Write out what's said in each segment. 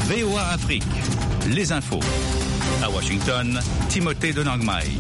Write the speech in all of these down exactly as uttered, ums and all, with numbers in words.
V O A Afrique, les infos. À Washington, Timothée de Nangmai.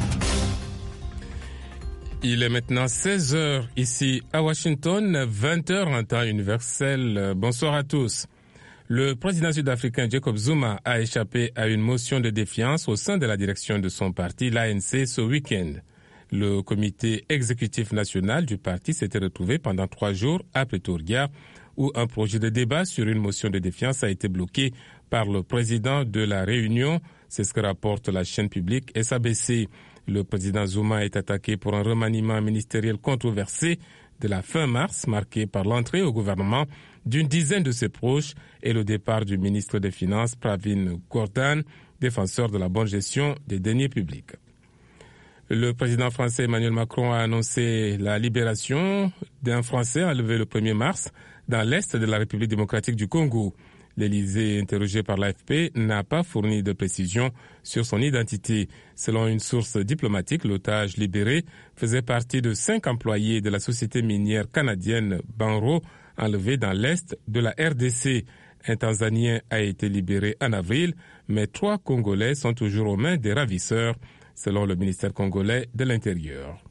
Il est maintenant seize heures ici à Washington, vingt heures en temps universel. Bonsoir à tous. Le président sud-africain Jacob Zuma a échappé à une motion de défiance au sein de la direction de son parti, l'A N C, ce week-end. Le comité exécutif national du parti s'était retrouvé pendant trois jours à Pretoria, où un projet de débat sur une motion de défiance a été bloqué par le président de la Réunion. C'est ce que rapporte la chaîne publique S A B C. Le président Zuma est attaqué pour un remaniement ministériel controversé de la fin mars, marqué par l'entrée au gouvernement d'une dizaine de ses proches et le départ du ministre des Finances, Pravin Gordhan, défenseur de la bonne gestion des deniers publics. Le président français Emmanuel Macron a annoncé la libération d'un Français enlevé le premier mars dans l'est de la République démocratique du Congo. L'Élysée, interrogé par l'A F P, n'a pas fourni de précisions sur son identité. Selon une source diplomatique, l'otage libéré faisait partie de cinq employés de la société minière canadienne Banro, enlevé dans l'est de la R D C. Un Tanzanien a été libéré en avril, mais trois Congolais sont toujours aux mains des ravisseurs, selon le ministère congolais de l'Intérieur.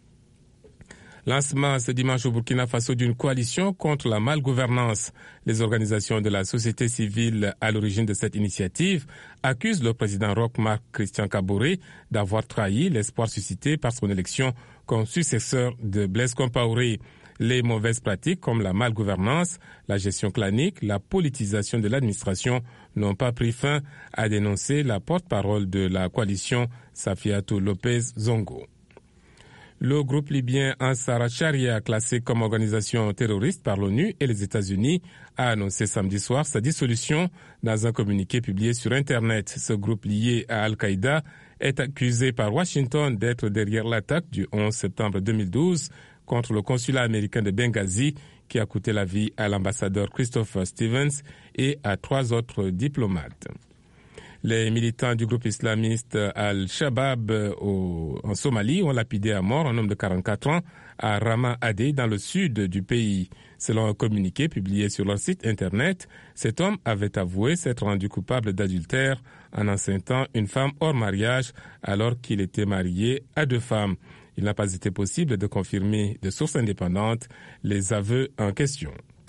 Lancement ce dimanche au Burkina Faso d'une coalition contre la malgouvernance. Les organisations de la société civile à l'origine de cette initiative accusent le président Roch Marc Christian Kaboré d'avoir trahi l'espoir suscité par son élection comme successeur de Blaise Compaoré. Les mauvaises pratiques comme la malgouvernance, la gestion clanique, la politisation de l'administration n'ont pas pris fin, a dénoncé la porte-parole de la coalition Safiatou Lopez Zongo. Le groupe libyen Ansar al-Sharia, classé comme organisation terroriste par l'ONU et les États-Unis, a annoncé samedi soir sa dissolution dans un communiqué publié sur Internet. Ce groupe lié à Al-Qaïda est accusé par Washington d'être derrière l'attaque du onze septembre deux mille douze contre le consulat américain de Benghazi, qui a coûté la vie à l'ambassadeur Christopher Stevens et à trois autres diplomates. Les militants du groupe islamiste Al-Shabaab en Somalie ont lapidé à mort un homme de quarante-quatre ans à Rama Adé dans le sud du pays. Selon un communiqué publié sur leur site internet, cet homme avait avoué s'être rendu coupable d'adultère en enceintant une femme hors mariage alors qu'il était marié à deux femmes. Il n'a pas été possible de confirmer de sources indépendantes les aveux en question.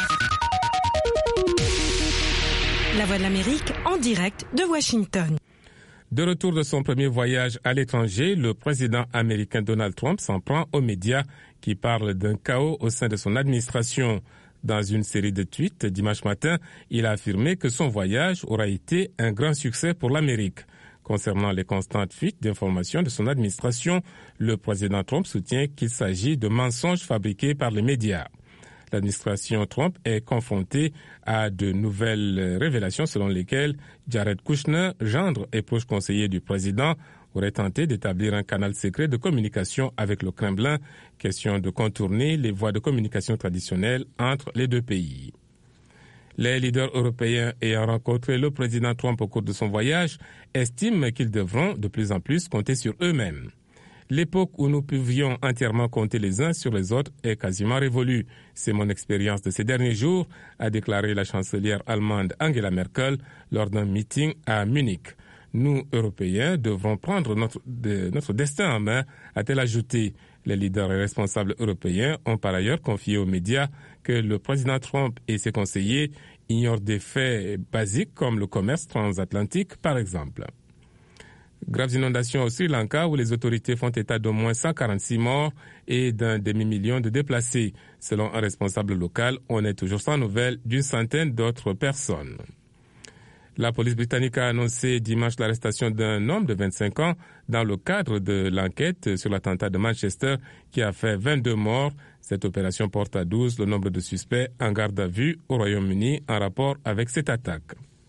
La Voix de l'Amérique en direct de Washington. De retour de son premier voyage à l'étranger, le président américain Donald Trump s'en prend aux médias qui parlent d'un chaos au sein de son administration. Dans une série de tweets dimanche matin, il a affirmé que son voyage aura été un grand succès pour l'Amérique. Concernant les constantes fuites d'informations de son administration, le président Trump soutient qu'il s'agit de mensonges fabriqués par les médias. L'administration Trump est confrontée à de nouvelles révélations selon lesquelles Jared Kushner, gendre et proche conseiller du président, aurait tenté d'établir un canal secret de communication avec le Kremlin, question de contourner les voies de communication traditionnelles entre les deux pays. Les leaders européens ayant rencontré le président Trump au cours de son voyage estiment qu'ils devront de plus en plus compter sur eux-mêmes. L'époque où nous pouvions entièrement compter les uns sur les autres est quasiment révolue. C'est mon expérience de ces derniers jours, a déclaré la chancelière allemande Angela Merkel lors d'un meeting à Munich. Nous, Européens, devrons prendre notre, de, notre destin en main, a-t-elle ajouté. Les leaders et responsables européens ont par ailleurs confié aux médias que le président Trump et ses conseillers ignorent des faits basiques comme le commerce transatlantique, par exemple. Graves inondations au Sri Lanka où les autorités font état d'au moins cent quarante-six morts et d'un demi-million de déplacés. Selon un responsable local, on est toujours sans nouvelles d'une centaine d'autres personnes. La police britannique a annoncé dimanche l'arrestation d'un homme de vingt-cinq ans dans le cadre de l'enquête sur l'attentat de Manchester qui a fait vingt-deux morts. Cette opération porte à douze le nombre de suspects en garde à vue au Royaume-Uni en rapport avec cette attaque.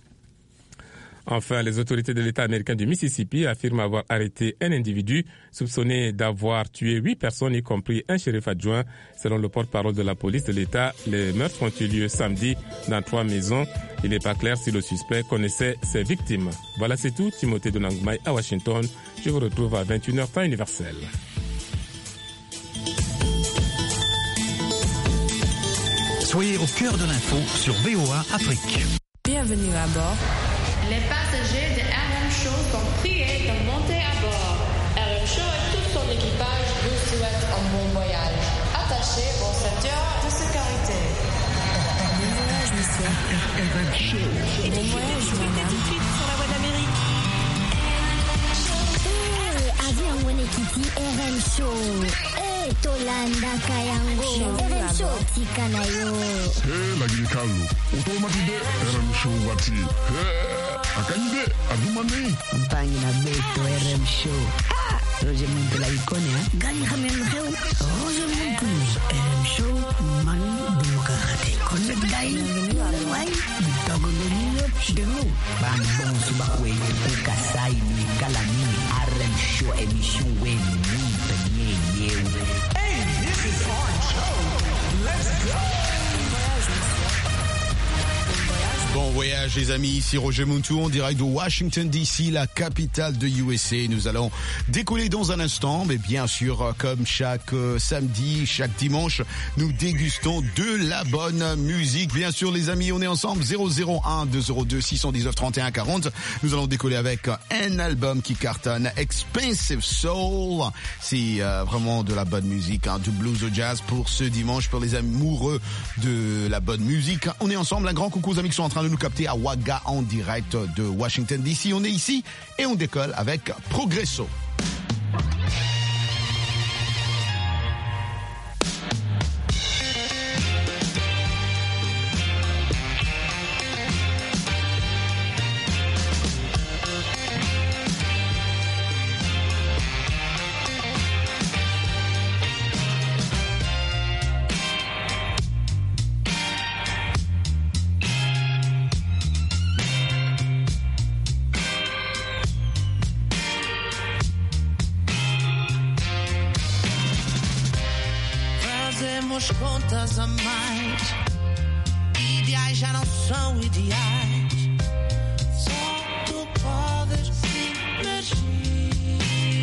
Enfin, les autorités de l'État américain du Mississippi affirment avoir arrêté un individu soupçonné d'avoir tué huit personnes, y compris un shérif adjoint. Selon le porte-parole de la police de l'État, les meurtres ont eu lieu samedi dans trois maisons. Il n'est pas clair si le suspect connaissait ses victimes. Voilà, c'est tout. Timothée de Nangmai à Washington. Je vous retrouve à vingt et une heures temps universel. Soyez au cœur de l'info sur V O A Afrique. Bienvenue à bord les passagers de R M Show sont priés de monter à bord. R M Show et tout son équipage vous souhaitent un bon voyage. Attachez vos ceintures de sécurité. Bon voyage, monsieur. R M Show. Et bon voyage, madame. Tout de suite sur la voie de l'Amérique. Eh, avion Wenekiti R M Show. Eh, Tolanda Kayango. R M Show tikanayo. Eh, lakini kalu. Utomatide R M Show wati. Eh, akanyide adumani. Mpangi na beto R M Show. Ah, Roger Muntu la ikone ha. Gani khamen kheu. Roger Muntu R M Show man demokrate. Connect guy. Why? Dogo lolo demo. Bang bong suba kwe kuka sai ni kala ni R M Show emission we ni penye yeu. Hey, this is our show. Let's go. Bon voyage les amis, ici Roger Muntu en direct de Washington D C, la capitale de U S A. Nous allons décoller dans un instant, mais bien sûr, comme chaque euh, samedi, chaque dimanche, nous dégustons de la bonne musique. Bien sûr les amis, on est ensemble, zéro zéro un deux zéro deux six un neuf trente et un quarante. Nous allons décoller avec un album qui cartonne, Expensive Soul. C'est euh, vraiment de la bonne musique, hein, du blues au jazz pour ce dimanche, pour les amoureux de la bonne musique. On est ensemble, un grand coucou aux amis qui sont en train de nous capter à Wagga en direct de Washington D C. On est ici et on décolle avec Progresso. Fazemos contas a mais. Ideais já não são ideais. Só tu podes imagir.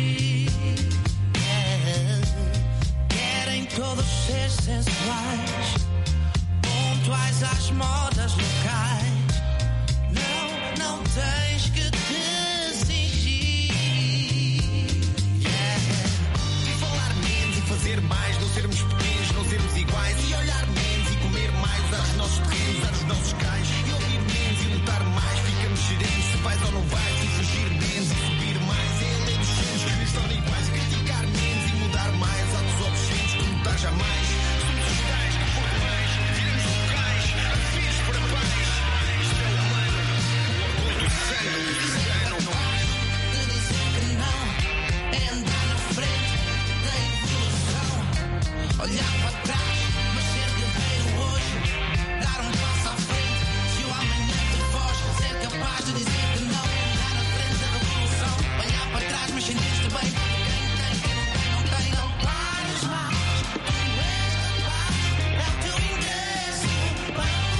Yeah. Querem todos ser sensuais, pontuais às modas locais. Não, não tens que te exigir. Yeah. Falar menos e fazer mais, não sermos pequenos, não sermos iguais. E olhar menos e comer mais, usar os nossos terrenos, usar os nossos cais. E ouvir menos e lutar mais, ficamos serenos se vais ou não vais. E fugir menos e subir mais, é a lei dos céus que nos torna iguais. Criticar menos e mudar mais, atos obscenos que lutar jamais. Somos os tais que foram mais, viramos locais, afins para paz. Isto é humano, o orgulho do sangue do cigano. De dizer que não, é andar na frente da evolução. Olhar para trás, mas ser guerreiro hoje. Dar um passo à frente, se o amanhã te foge. Ser capaz de dizer que não, é andar na frente da revolução. Olhar para trás, mas sentir-te bem. Quem tem, quem não tem, não tem, não pares mais. Tu és capaz, é o teu ingresso para o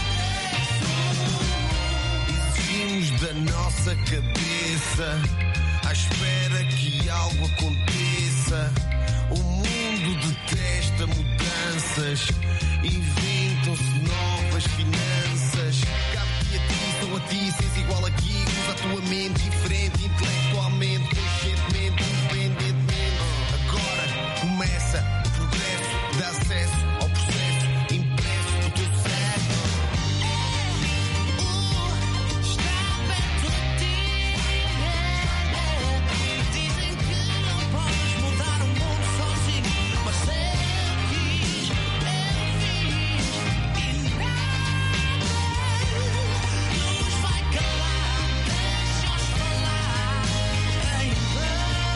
regresso. Exigimos da nossa cabeça, à espera que algo aconteça. O mundo detesta mudanças, inventam-se novas finanças. Cabe-te a ti, sou a ti, seres igual aqui. Usa a tua mente diferente, intelectualmente, conscientemente, independentemente. Agora começa o progresso, dá acesso ao processo impresso do teu cérebro. Uh, está perto de ti. Dizem que não podes mudar o mundo sozinho, mas eu quis, eu fiz e nada nos vai calar. Deixa-os falar em vão.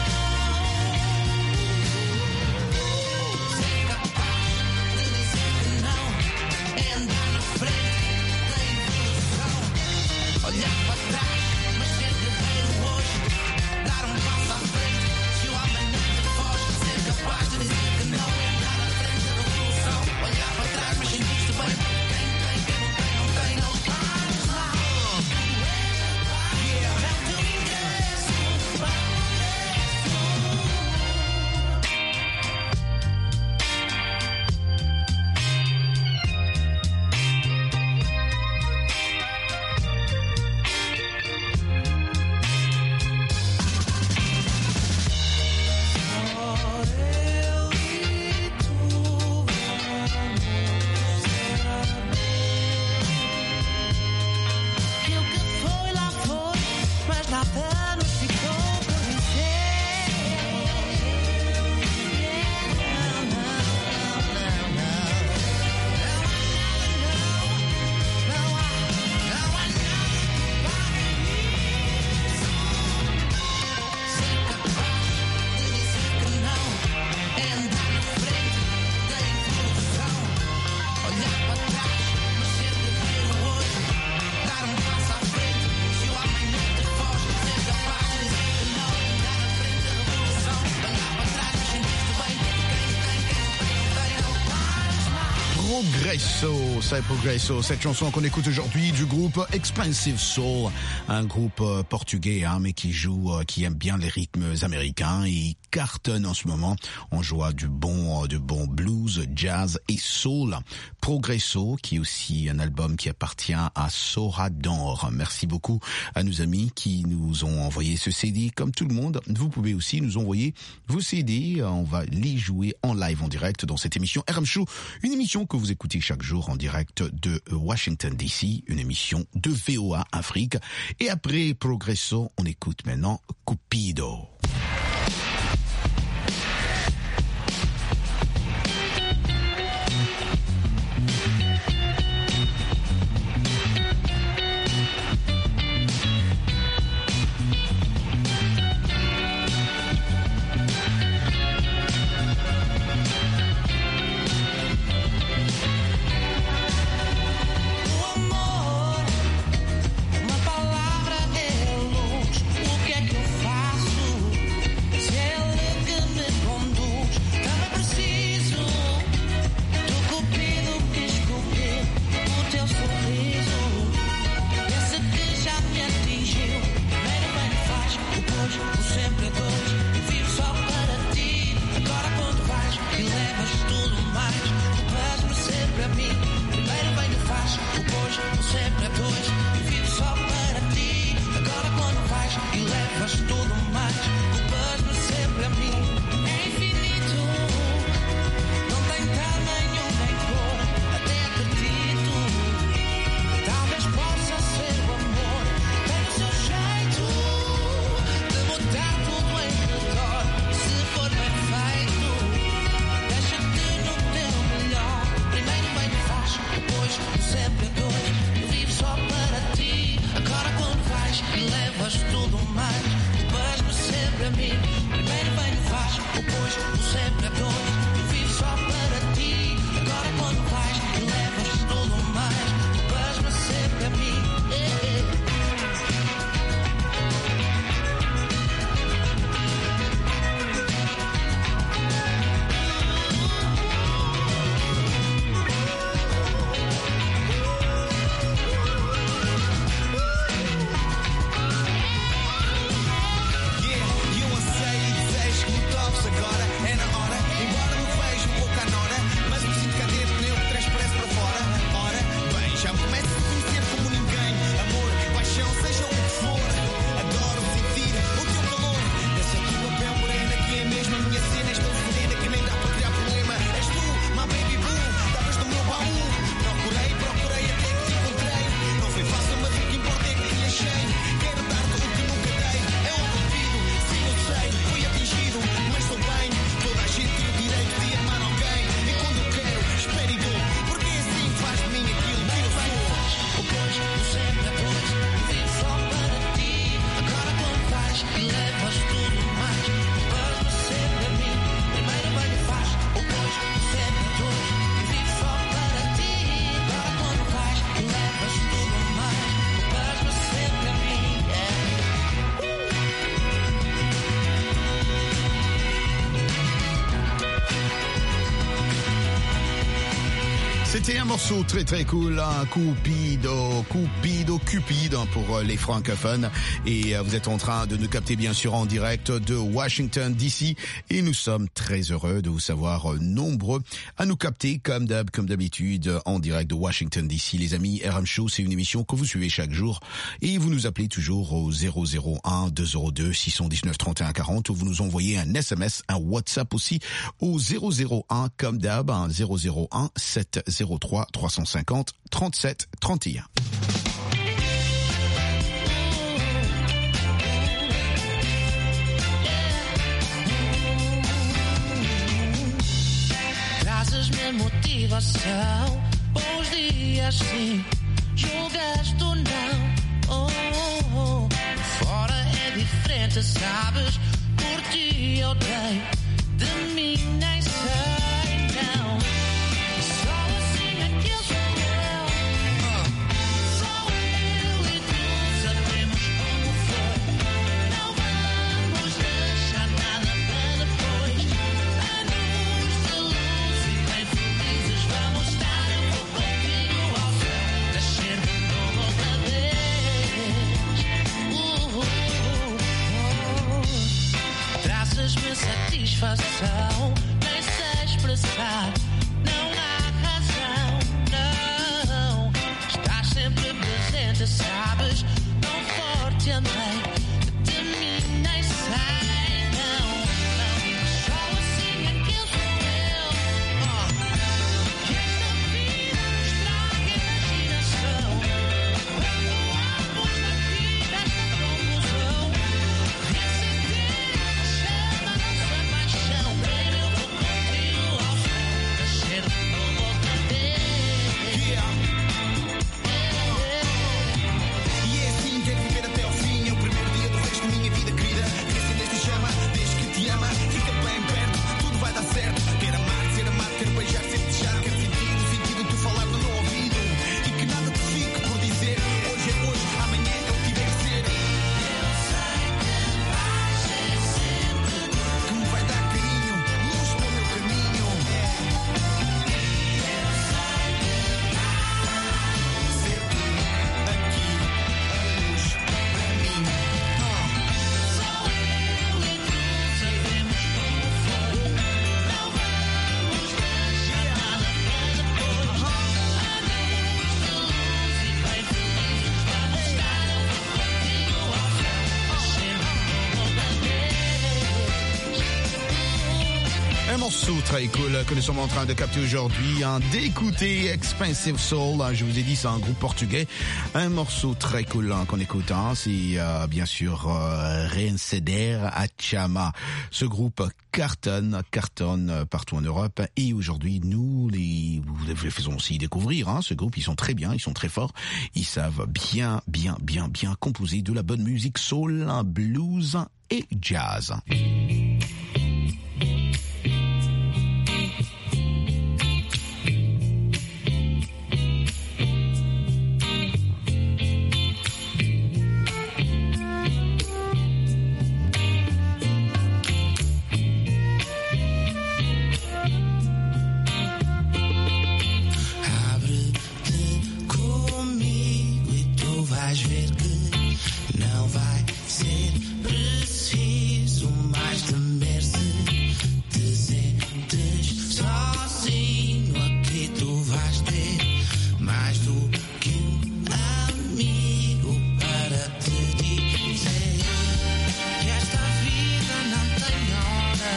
Ser capaz de dizer que não é andar na frente da evolução. Olhar para trás, mas ser guerreiro hoje. Dar um passo à frente, se o amanhã te foge. Ser capaz de dizer que não é andar na frente da revolução. Olhar para trás, mas sentir-te bem. Quem tem, quem não tem, não tem, não pares lá. Tu és capaz, é o teu ingresso para o regresso. nada nos ficou por dizer. Não, não, não, não, não, não há, não há nada para ser capaz de dizer que não, é andar na frente da evolução, olhar para trás, mas ser guerreiro hoje, dar um passo à frente, se o amanhã te foge, ser capaz de dizer que não, andar na frente da revolução, olhar para trás, mas sentir-te bem, quem tem, quem tem, tem, não pares mais. Progresso, c'est Progresso, cette chanson qu'on écoute aujourd'hui du groupe Expensive Soul, un groupe euh, portugais hein, mais qui joue, euh, qui aime bien les rythmes américains et cartonne en ce moment. On joue à du bon, du bon blues, jazz et soul. Progresso, qui est aussi un album qui appartient à Sorador. Merci beaucoup à nos amis qui nous ont envoyé ce C D. Comme tout le monde, vous pouvez aussi nous envoyer vos C D. On va les jouer en live, en direct dans cette émission R M Show, une émission que vous écoutez chaque jour en direct de Washington D C, une émission de V O A Afrique. Et après Progresso, on écoute maintenant Cupido. Uma palavra de luz, o que é que eu faço? Se é ele que me conduz, também preciso do cupido que esculpiu o teu sorriso. Esse que já me atingiu, primeiro bem faz, depois o sempre é dois. Vivo só para ti, agora quando vais e levas tudo mais, culpas-me sempre a mim. Primeiro bem faz, depois o sempre é dois. Vivo só para ti, agora quando vais e levas tudo mais, culpas-me sempre a mim. É infinito, não tem tamanho nem cor, até acredito. Talvez possa ser o amor, tem o seu jeito de mudar tudo em redor. Se for bem feito, deixa-te no teu melhor. Primeiro bem faz, depois o sempre é dois. Vivo só para ti, agora quando vais e levas tudo mais, culpas-me sempre a mim. Primeiro bem faz, depois o sempre é dois. Vivo só para ti, agora quando vais e levas tudo mais, culpas-me sempre a mim. Eh, eh. Yeah, e eu anseio e desejo que me toques agora. É na hora, embora me vejo um pouco à nora, mas me sinto cá dentro, nem eu que transpareço para fora. Ora, bem, já me começo a conhecer como ninguém. Amor, paixão, seja o que for. Adoro sentir o teu calor. Deixa aqui o papel morena, que é mesmo a minha cena. És tão serena que nem dá para criar problema. És tu, my baby boo, estavas no meu baú. Procurei, procurei até que te encontrei. Não foi fácil, mas o que importa é que te achei. Quero dar-te o que nunca dei. É um cupido, sim eu sei, fui atingido, mas estou bem. Toda a gente tem o direito de amar alguém. E quando eu quero, espero e dou. Porque assim faz de mim aquilo que eu sou. Depois o sempre é dois. Vivo só para ti, agora quando vais e levas tudo mais, culpas-me sempre a mim. Primeiro bem faz, depois o sempre é dois. Vivo só para ti, agora quando vais e levas tudo mais, culpas-me sempre a mim. C'était un morceau très très cool, hein, Cupido, Cupido, Cupid hein, pour les francophones. Et euh, vous êtes en train de nous capter bien sûr en direct de Washington D C. Et nous sommes très heureux de vous savoir euh, nombreux à nous capter comme d'hab, comme d'habitude en direct de Washington D C. Les amis, R M Show, c'est une émission que vous suivez chaque jour. Et vous nous appelez toujours au zéro zéro un deux zéro deux six un neuf trente et un quarante ou vous nous envoyez un S M S, un WhatsApp aussi au zéro zéro un comme d'hab, un zéro zéro un sept zéro trois trois cent cinquante trente-sept trente et un. motivação. Bons dias, sim, julgaste ou não. Oh, oh, oh. Fora é diferente, sabes? Por ti eu dei, de mim nem sei, não. Só assim é que eu sou eu. Só eu e tu sabemos como foi. Não vamos deixar nada para depois. Anos de luz e bem felizes vamos estar. Eu vou contigo ao céu, nascer de novo outra vez. Uh, uh, uh, uh. Trazes-me satisfação, nem sei expressar, não há razão, não. Estás sempre presente, sabes, tão forte andei, de mim nem sei, não, não. Só assim é que eu sou eu. Oh. Que esta vida nos traga imaginação. Quando ambos daqui desta confusão, reacender a chama, nossa paixão. Baby, eu vou contigo ao céu, nascer de novo outra vez. E é assim, quero viver até ao fim. É o primeiro dia do resto da minha vida, querida. Reacendeste a chama, desde que te ama. Fica bem perto, tudo vai dar certo. Quero amar, ser amado, quero beijar, ser desejado. Quero sentir o sentido de tu falar no meu ouvido. E que nada te fique por dizer. Hoje é hoje, amanhã é o que deve ser. Eu sei que vais ser sempre Que me vai dar carinho, luz para o meu caminho. Eu sei que Ser tu aqui, a luz para mim. só eu e tu sabemos como foi. Não vamos deixar nada para depois. Anos de luz e bem felizes vamos estar. Eu vou contigo ao céu, nascer de novo outra vez. Un morceau très cool que nous sommes en train de capter aujourd'hui, hein, d'écouter Expensive Soul. Hein, je vous ai dit, c'est un groupe portugais. Un morceau très cool hein, qu'on écoute, hein, c'est euh, bien sûr euh, Reacender a Chama. Ce groupe cartonne, cartonne euh, partout en Europe. Et aujourd'hui, nous les, vous les faisons aussi découvrir. Hein, ce groupe, ils sont très bien, ils sont très forts. Ils savent bien, bien, bien, bien composer de la bonne musique soul, blues et jazz. Abre-te comigo e tu vais ver que não vai ser preciso mais temer-se. Te sentes sozinho, aqui tu vais ter mais do que um amigo para te dizer que esta vida não tem hora.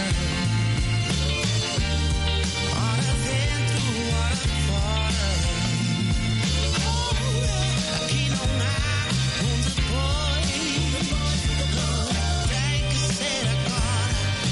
Ora dentro, ora fora. Aqui não há um depois. Tem que ser agora.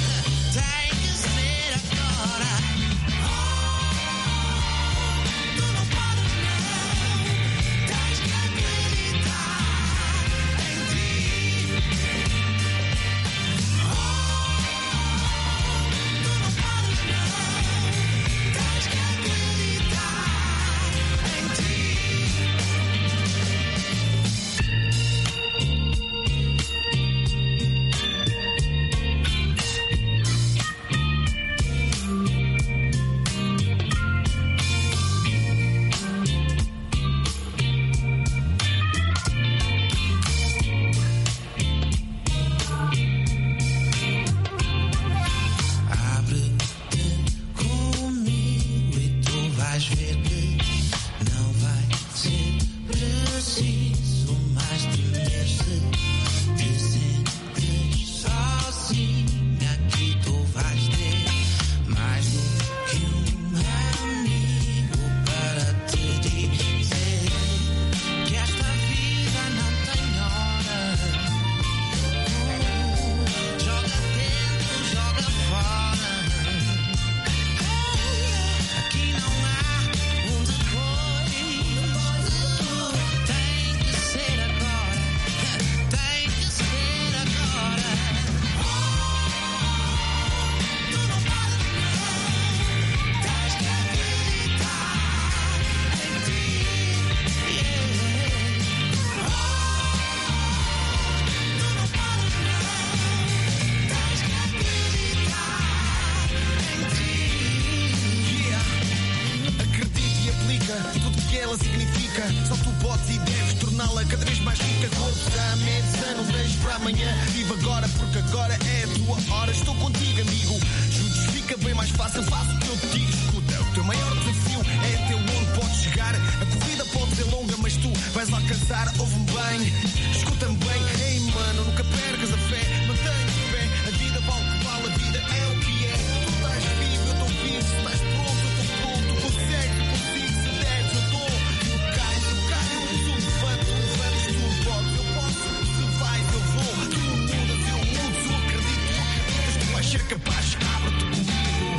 amanhã. Vive agora porque agora é a tua hora. Estou contigo, amigo. Juntos fica bem mais fácil. Faço o que eu te digo. Escuta, o teu maior desafio é até onde podes chegar. A corrida pode ser longa, mas tu vais alcançar. Ouve-me bem, escuta-me bem. Ei, mano, nunca percas a fé. Mantém-te de pé. A vida vale o que vale. A vida é o que é. Tu estás vivo, eu estou vivo. Se estás pronto, eu estou pronto. Consegues, eu consigo. Se deres, eu estou. Tu cais, eu caio. Tu levantas, tu levantas. Tu podes, eu posso. Se vais, eu vou. Tu mudas, eu mudo. Se eu acredito, tu acreditas. Tu vais ser capaz. Abre-te comigo.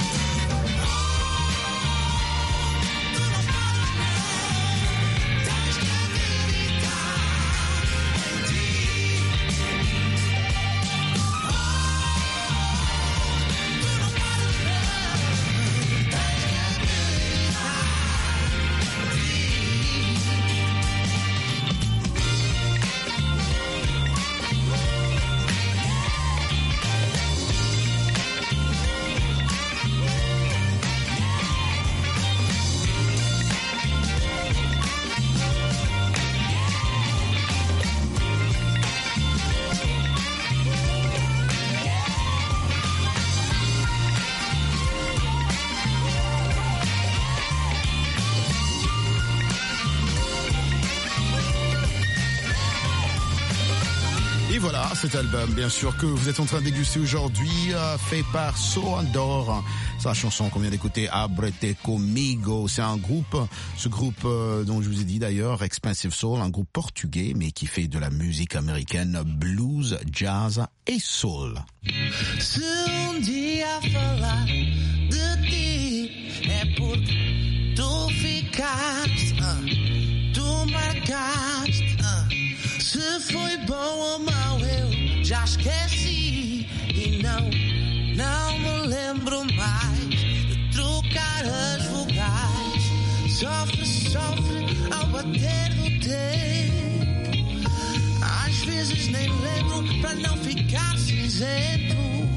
Voilà, cet album, bien sûr, que vous êtes en train de déguster aujourd'hui, euh, fait par Soandor. Sa chanson qu'on vient d'écouter, Abrete Comigo. C'est un groupe, ce groupe euh, dont je vous ai dit d'ailleurs, Expensive Soul, un groupe portugais, mais qui fait de la musique américaine, blues, jazz et soul. Se um dia falar de ti, é porque tu ficaste, uh, tu marcaste, uh. Se foi bom ou mau eu já esqueci e não, não me lembro mais de trocar as vogais. Sofre, sofre ao bater do tempo. Às vezes nem lembro para não ficar cinzento.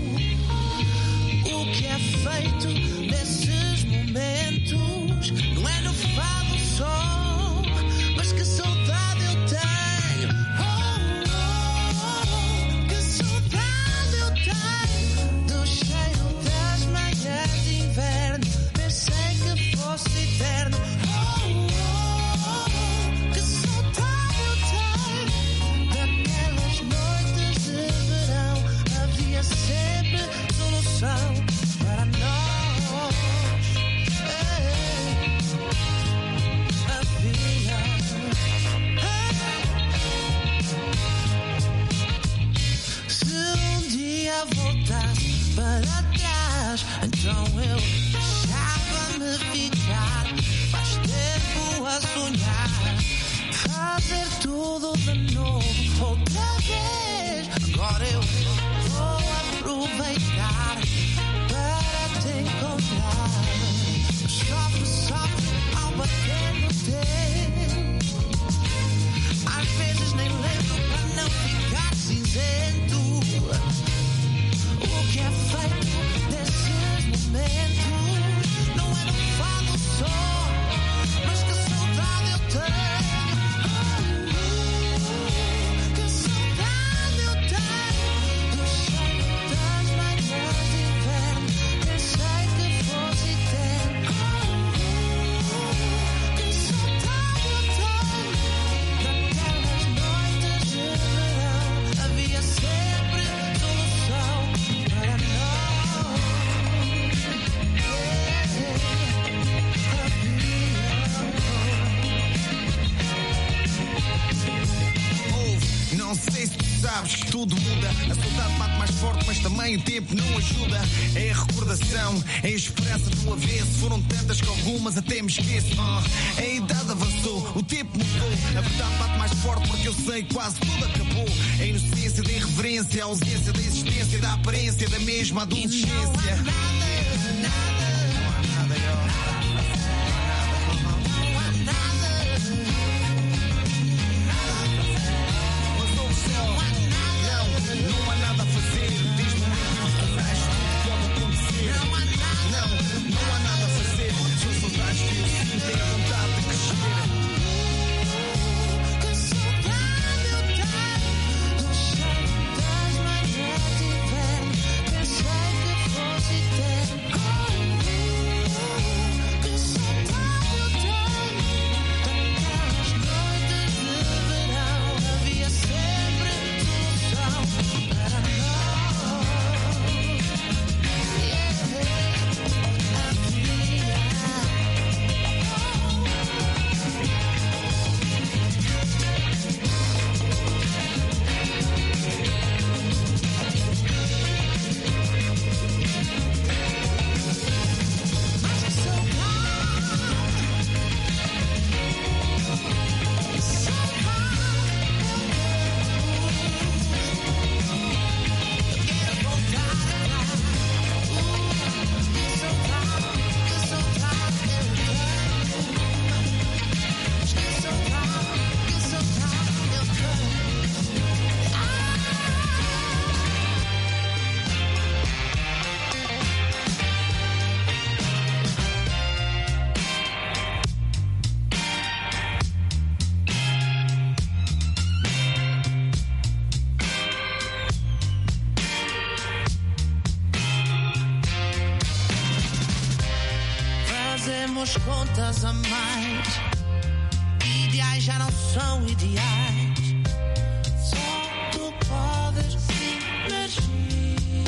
O que é feito nesses momentos não é no fado só, mas que saudade eu tenho. Eterno. Oh, oh, oh, que saudade eu tenho daquelas noites de verão. Havia sempre solução para nós. Ei, havia. Ei. Se um dia voltasse para trás, então eu deixava-me ficar. Faz tempo a sonhar, fazer tudo de novo outra vez. Agora eu vou aproveitar para te encontrar. Sofre, sofre ao bater no tempo. Às vezes nem lembro para não ficar cinzento. O que é feito desses momentos não é no fado só, mas que saudade eu tenho. Oh, que saudade eu tenho do cheiro das manhãs de inverno. Pensei que fosse eterno. Oh, que saudade eu tenho daquelas noites de verão. Havia sempre solução para nós. Não sei se tu sabes que tudo muda. A saudade bate mais forte, mas também o tempo não ajuda. É a recordação, é a esperança do avesso. Foram tantas que algumas até me esqueço. uh, A idade avançou, o tempo mudou. A verdade bate mais forte porque eu sei que quase tudo acabou. A inocência da irreverência, a ausência da existência, da aparência da mesma adolescência. Não há nada, nada. Não há nada a fazer, desde o momento que o resto pode acontecer. Não há nada, não, não há nada a fazer. São saudades que eu sinto, tenho vontade de crescer. Que saudade eu tenho do cheiro fazemos contas a mais. Ideais já não são ideais. Só tu podes emergir.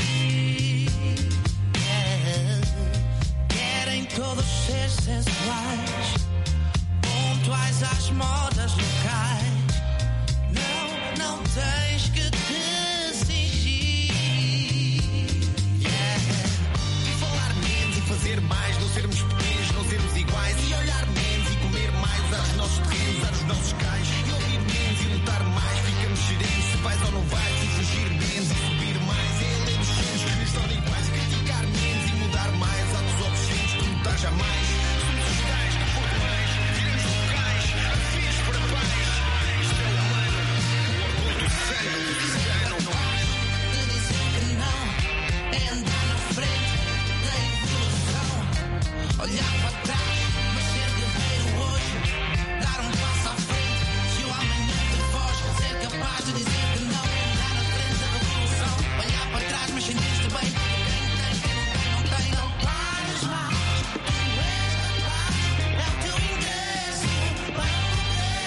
Yeah. Querem todos ser sensuais, pontuais às modas locais. Não, não tens que te cingir. Yeah. E falar menos e fazer mais, não sermos pequenos, não sermos iguais. E olhar menos e comer mais aos nossos terrenos, aos nossos cais. E ouvir menos e lutar mais, ficamos serenos se vais ou não vais. E fugir menos e subir mais. É ler os sonhos que nos tornam iguais. Criticar menos e mudar mais. Atos obscenos, tu lutar jamais. Somos os tais que pouco mais. Viramos locais, afios para paz. Isto é humano, o orgulho do sangue lusitano. De dizer que não é andar na frente da evolução. Olhar para trás, mas ser guerreiro hoje. Dar um passo à frente. Se o amanhã te foge, ser capaz de dizer que não é andar na frente da revolução. Olhar para trás, mas sentir-te bem. Quem tem, quem não tem, não tem, não pares mais. Tu és capaz, é o teu ingresso para o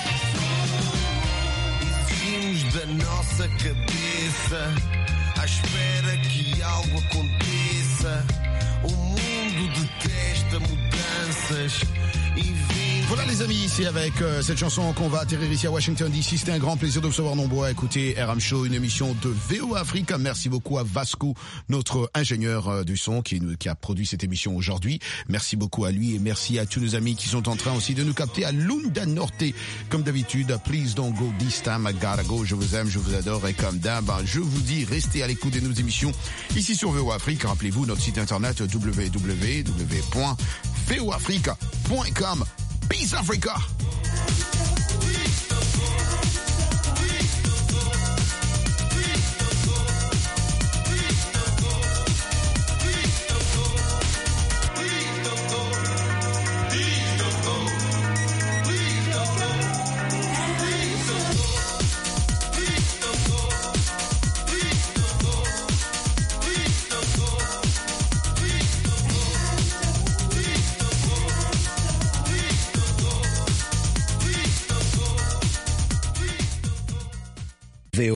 progresso. Exigimos da nossa cabeça, à espera que algo aconteça. O mundo detesta mudanças e vem. Voilà les amis, ici avec euh, cette chanson qu'on va atterrir ici à Washington D C. C'était un grand plaisir de vous recevoir nombreux à écouter R M Show, une émission de V O A Afrique. Merci beaucoup à Vasco, notre ingénieur euh, du son qui, nous, qui a produit cette émission aujourd'hui. Merci beaucoup à lui et merci à tous nos amis qui sont en train aussi de nous capter à Lunda Norte. Comme d'habitude, please don't go this time, I gotta go. Je vous aime, je vous adore et comme d'hab, je vous dis, restez à l'écoute de nos émissions ici sur V O A Afrique. Rappelez-vous notre site internet w w w point v o afrique point com. Peace Africa!